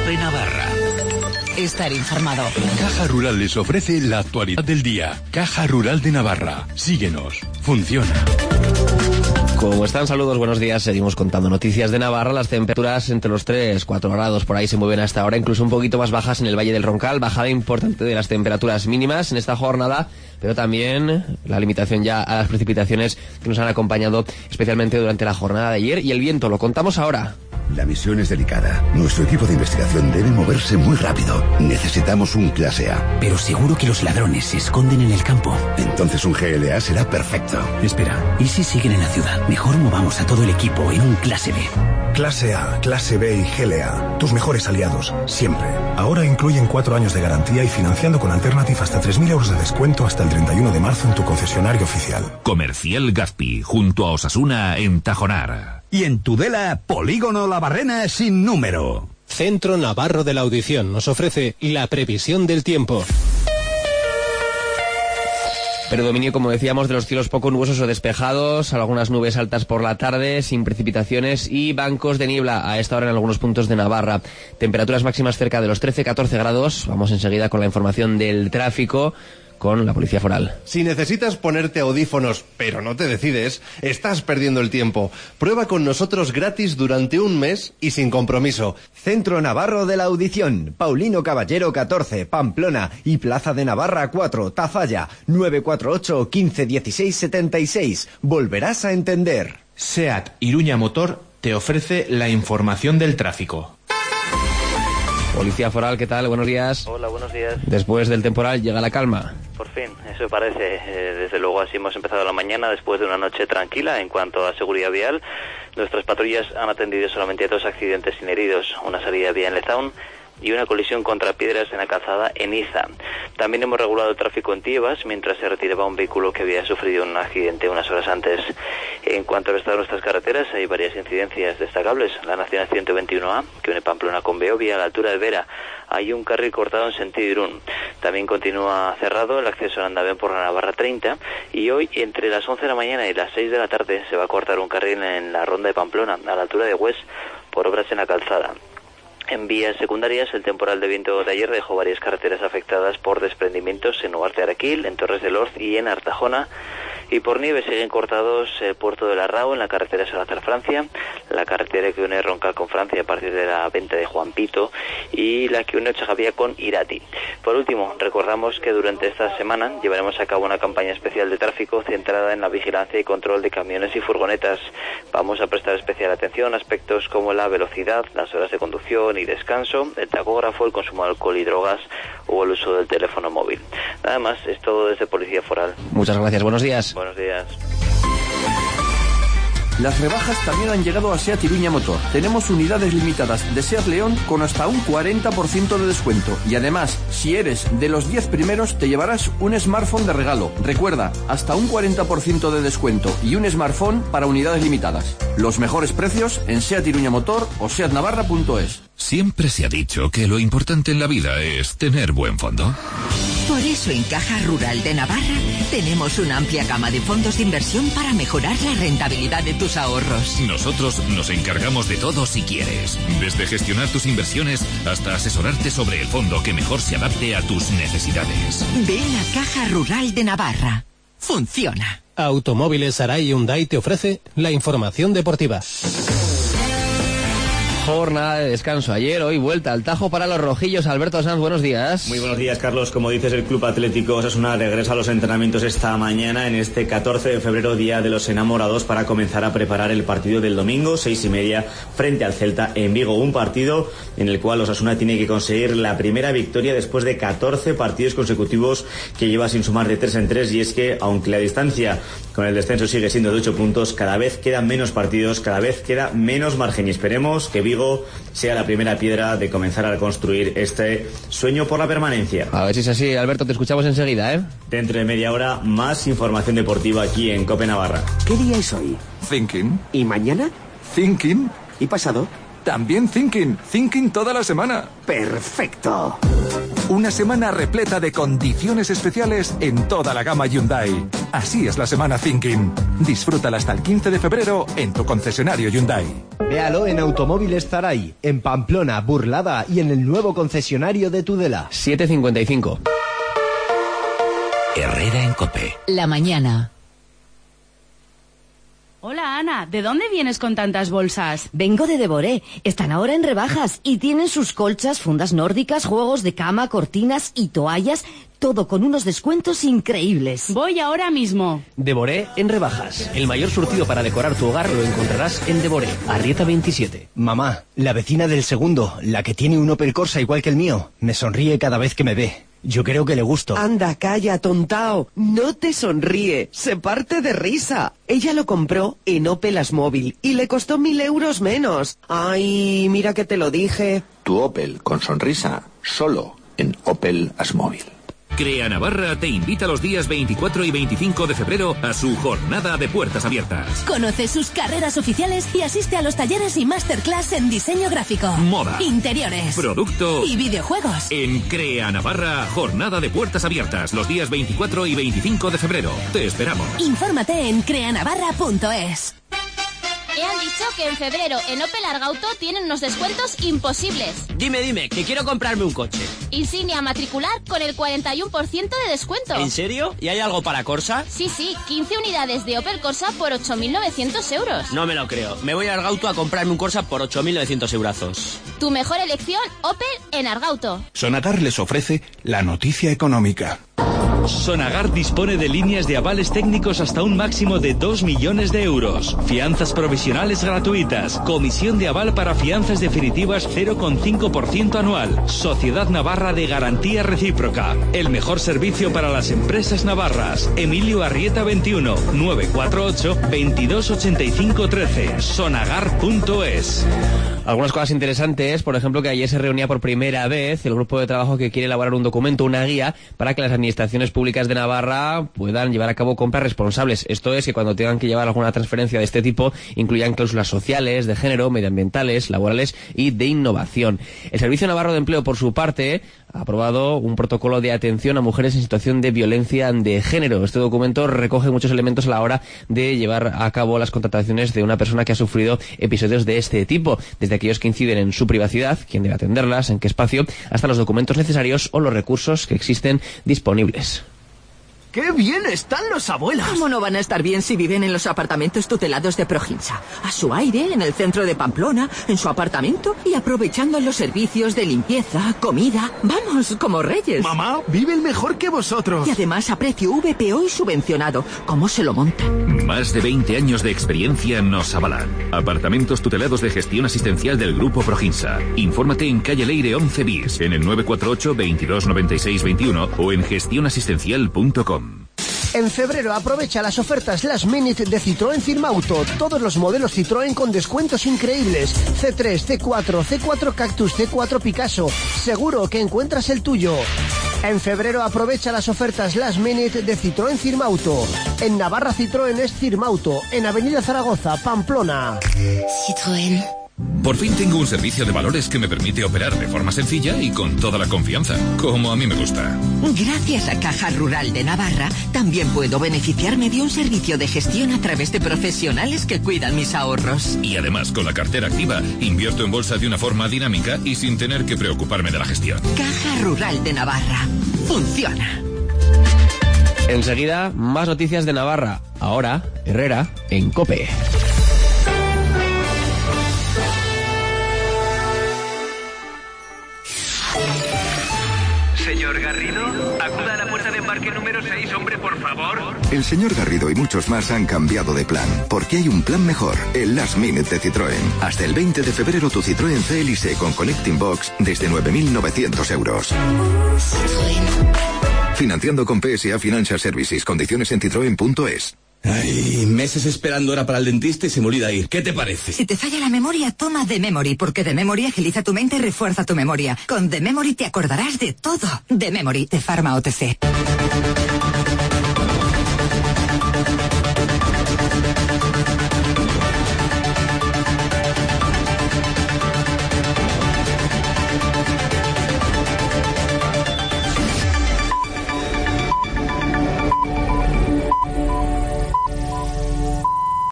Cope Navarra. Estar informado. Caja Rural les ofrece la actualidad del día. Caja Rural de Navarra. Síguenos. Funciona. ¿Cómo están? Saludos, buenos días. Seguimos contando noticias de Navarra. Las temperaturas entre los 3-4 grados por ahí se mueven hasta ahora, incluso un poquito más bajas en el Valle del Roncal. Bajada importante de las temperaturas mínimas en esta jornada, pero también la limitación ya a las precipitaciones que nos han acompañado especialmente durante la jornada de ayer. Y el viento, lo contamos ahora. La misión es delicada. Nuestro equipo de investigación debe moverse muy rápido. Necesitamos un clase A. Pero seguro que los ladrones se esconden en el campo. Entonces un GLA será perfecto. Espera, ¿y si siguen en la ciudad? Mejor movamos a todo el equipo en un clase B. Clase A, clase B y GLA. Tus mejores aliados, siempre. Ahora incluyen 4 años de garantía y financiando con Alternative hasta 3.000 euros de descuento hasta el 31 de marzo en tu concesionario oficial. Comercial Gazpi, junto a Osasuna en Tajonar. Y en Tudela, Polígono La Barrena sin número. Centro Navarro de la Audición nos ofrece la previsión del tiempo. Predominio, como decíamos, de los cielos poco nubosos o despejados, algunas nubes altas por la tarde, sin precipitaciones y bancos de niebla a esta hora en algunos puntos de Navarra. Temperaturas máximas cerca de los 13-14 grados. Vamos enseguida con la información del tráfico con la Policía Foral. Si necesitas ponerte audífonos, pero no te decides, estás perdiendo el tiempo. Prueba con nosotros gratis durante un mes y sin compromiso. Centro Navarro de la Audición, Paulino Caballero 14, Pamplona y Plaza de Navarra 4, Tafalla, 948 15 16 76. Volverás a entender. SEAT Iruña Motor te ofrece la información del tráfico. Policía Foral, ¿qué tal? Buenos días. Hola, buenos días. Después del temporal llega la calma. Por fin, eso parece. Desde luego así hemos empezado la mañana después de una noche tranquila en cuanto a seguridad vial. Nuestras patrullas han atendido solamente a 2 accidentes sin heridos, una salida vía en Lezaun y una colisión contra piedras en la calzada en Iza. También hemos regulado el tráfico en Tiebas mientras se retiraba un vehículo que había sufrido un accidente unas horas antes. En cuanto al estado de nuestras carreteras, hay varias incidencias destacables. La Nacional 121A, que une Pamplona con Beovia a la altura de Vera. Hay un carril cortado en sentido Irún. También continúa cerrado el acceso al andadén por la Navarra 30 y hoy entre las 11 de la mañana y las 6 de la tarde se va a cortar un carril en la ronda de Pamplona a la altura de Hues por obras en la calzada. En vías secundarias, el temporal de viento de ayer dejó varias carreteras afectadas por desprendimientos en Ugarte Araquil, en Torres del Orz y en Artajona. Y por nieve siguen cortados el puerto de la Rao en la carretera Salazar-Francia, la carretera que une Roncal con Francia a partir de la venta de Juan Pito y la que une Ochagavía con Irati. Por último, recordamos que durante esta semana llevaremos a cabo una campaña especial de tráfico centrada en la vigilancia y control de camiones y furgonetas. Vamos a prestar especial atención a aspectos como la velocidad, las horas de conducción y descanso, el tacógrafo, el consumo de alcohol y drogas o el uso del teléfono móvil. Nada más, es todo desde Policía Foral. Muchas gracias, buenos días. Buenos días. Las rebajas también han llegado a SEAT Iruña Motor. Tenemos unidades limitadas de SEAT León con hasta un 40% de descuento. Y además, si eres de los 10 primeros, te llevarás un smartphone de regalo. Recuerda, hasta un 40% de descuento y un smartphone para unidades limitadas. Los mejores precios en SEAT Iruña Motor o seatnavarra.es. Siempre se ha dicho que lo importante en la vida es tener buen fondo. Por eso en Caja Rural de Navarra tenemos una amplia gama de fondos de inversión para mejorar la rentabilidad de tus ahorros. Nosotros nos encargamos de todo si quieres. Desde gestionar tus inversiones hasta asesorarte sobre el fondo que mejor se adapte a tus necesidades. Ven a Caja Rural de Navarra. Funciona. Automóviles Arai Hyundai te ofrece la información deportiva. Jornada de descanso ayer, hoy vuelta al Tajo para los rojillos. Alberto Sanz, buenos días. Muy buenos días, Carlos. Como dices, el Club Atlético Osasuna regresa a los entrenamientos esta mañana, en este 14 de febrero, Día de los Enamorados, para comenzar a preparar el partido del domingo, 6:30, frente al Celta en Vigo. Un partido en el cual Osasuna tiene que conseguir la primera victoria después de 14 partidos consecutivos que lleva sin sumar de 3 en 3, y es que, aunque la distancia con el descenso sigue siendo de 8 puntos, cada vez quedan menos partidos, cada vez queda menos margen, y esperemos que Vigo sea la primera piedra de comenzar a construir este sueño por la permanencia. A ver si es así, Alberto, te escuchamos enseguida, ¿eh? Dentro de media hora, más información deportiva aquí en Cope Navarra. ¿Qué día es hoy? Thinking. ¿Y mañana? Thinking. ¿Y pasado? También Thinking. Thinking toda la semana. ¡Perfecto! Una semana repleta de condiciones especiales en toda la gama Hyundai. Así es la semana Thinking. Disfrútala hasta el 15 de febrero en tu concesionario Hyundai. Véalo en Automóviles Zaray, en Pamplona, Burlada y en el nuevo concesionario de Tudela. 7:55. Herrera en COPE. La mañana. Hola Ana, ¿de dónde vienes con tantas bolsas? Vengo de Devoré. Están ahora en rebajas y tienen sus colchas, fundas nórdicas, juegos de cama, cortinas y toallas, todo con unos descuentos increíbles. Voy ahora mismo. Devoré en rebajas. El mayor surtido para decorar tu hogar lo encontrarás en Devoré, Arrieta 27. Mamá, la vecina del segundo, la que tiene un Opel Corsa igual que el mío, me sonríe cada vez que me ve. Yo creo que le gusto. Anda, calla, tontao. No te sonríe, se parte de risa. Ella lo compró en Opel Asmóvil y le costó 1.000 euros menos. Ay, mira que te lo dije. Tu Opel con sonrisa, solo en Opel Asmóvil. Crea Navarra te invita los días 24 y 25 de febrero a su jornada de puertas abiertas. Conoce sus carreras oficiales y asiste a los talleres y masterclass en diseño gráfico, moda, interiores, producto y videojuegos. En Crea Navarra, jornada de puertas abiertas los días 24 y 25 de febrero. Te esperamos. Infórmate en creanavarra.es. Me han dicho que en febrero en Opel Argauto tienen unos descuentos imposibles. Dime, que quiero comprarme un coche. Insignia matricular con el 41% de descuento. ¿En serio? ¿Y hay algo para Corsa? Sí, 15 unidades de Opel Corsa por 8.900 euros. No me lo creo. Me voy a Argauto a comprarme un Corsa por 8.900 eurazos. Tu mejor elección, Opel en Argauto. Sonagar les ofrece la noticia económica. Sonagar dispone de líneas de avales técnicos hasta un máximo de 2 millones de euros. Fianzas provisionales gratuitas. Comisión de aval para fianzas definitivas 0,5% anual. Sociedad Navarra de Garantía Recíproca. El mejor servicio para las empresas navarras. Emilio Arrieta 21 948 2285 13. Sonagar.es. Algunas cosas interesantes, por ejemplo, que ayer se reunía por primera vez el grupo de trabajo que quiere elaborar un documento, una guía, para que las administraciones públicas de Navarra puedan llevar a cabo compras responsables. Esto es, que cuando tengan que llevar alguna transferencia de este tipo, incluyan cláusulas sociales, de género, medioambientales, laborales y de innovación. El Servicio Navarro de Empleo, por su parte, ha aprobado un protocolo de atención a mujeres en situación de violencia de género. Este documento recoge muchos elementos a la hora de llevar a cabo las contrataciones de una persona que ha sufrido episodios de este tipo, desde aquellos que inciden en su privacidad, quién debe atenderlas, en qué espacio, hasta los documentos necesarios o los recursos que existen disponibles. ¡Qué bien están los abuelos! ¿Cómo no van a estar bien si viven en los apartamentos tutelados de Proginsa? A su aire, en el centro de Pamplona, en su apartamento y aprovechando los servicios de limpieza, comida. Vamos, como reyes. Mamá, viven mejor que vosotros. Y además a precio VPO y subvencionado. ¿Cómo se lo montan? Más de 20 años de experiencia nos avalan. Apartamentos tutelados de gestión asistencial del Grupo Proginsa. Infórmate en calle Leire 11 bis, en el 948 22 96 21 o en gestionasistencial.com. En febrero aprovecha las ofertas Last Minute de Citroën Firma Auto. Todos los modelos Citroën con descuentos increíbles. C3, C4, C4 Cactus, C4 Picasso. Seguro que encuentras el tuyo. En febrero aprovecha las ofertas Last Minute de Citroën Firma Auto. En Navarra Citroën es Firma Auto. En Avenida Zaragoza, Pamplona. Citroën. Por fin tengo un servicio de valores que me permite operar de forma sencilla y con toda la confianza, como a mí me gusta. Gracias a Caja Rural de Navarra, también puedo beneficiarme de un servicio de gestión a través de profesionales que cuidan mis ahorros. Y además, con la cartera activa, invierto en bolsa de una forma dinámica y sin tener que preocuparme de la gestión. Caja Rural de Navarra. Funciona. Enseguida, más noticias de Navarra. Ahora, Herrera en COPE. Señor Garrido, acuda a la puerta de embarque número 6, hombre, por favor. El señor Garrido y muchos más han cambiado de plan, porque hay un plan mejor, el Last Minute de Citroën. Hasta el 20 de febrero tu Citroën CLC con Connecting Box desde 9.900 euros. Financiando con PSA Financial Services. Condiciones en citroen.es. Ay, meses esperando hora para el dentista y se me olvida ir. ¿Qué te parece? Si te falla la memoria, toma The Memory, porque The Memory agiliza tu mente y refuerza tu memoria. Con The Memory te acordarás de todo. The Memory, de Pharma OTC.